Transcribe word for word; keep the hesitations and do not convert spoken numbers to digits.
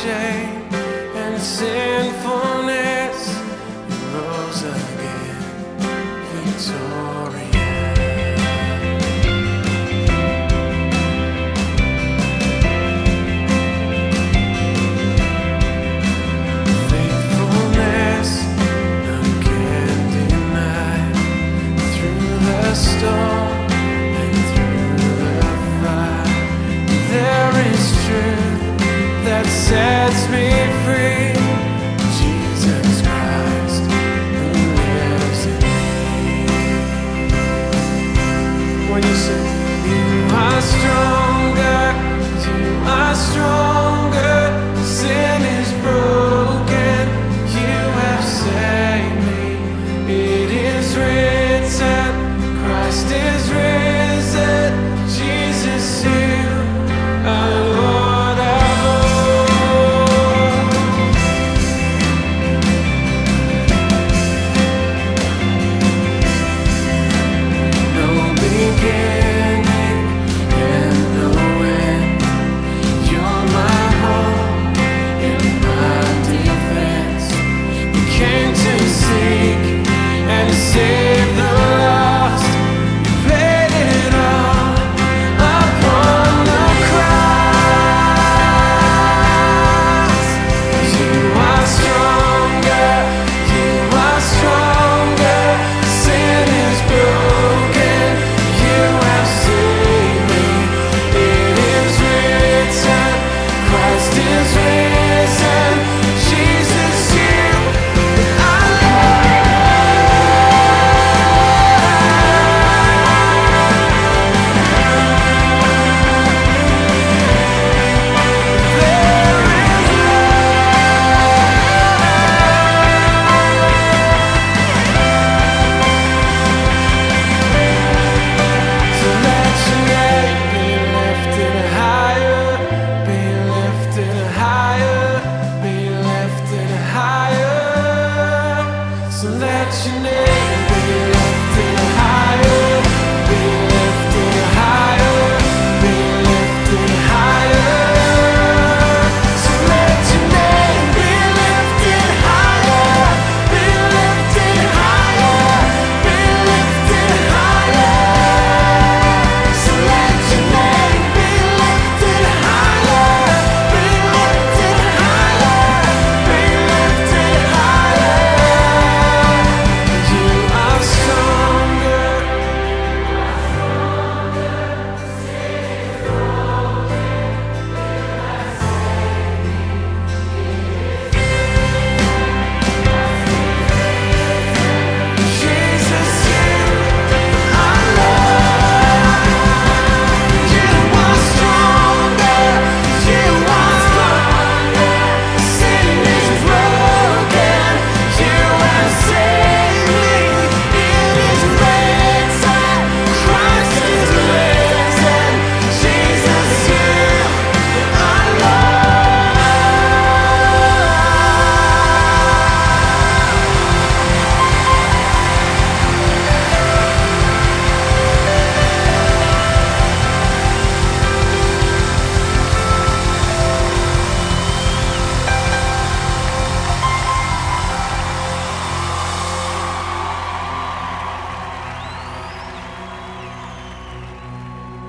shame and sinfulness, you rose again, victorious. Faithfulness, none can deny. Through the storm and through the fire, there is truth that sets me free. Jesus Christ, who lives in me. When you say you are stronger, you are stronger. Sin is broken. You have saved me. It is written, Christ is risen. Jesus, you are Lord of all. No beginning and no end. You're my hope and my defense. You came to seek and save.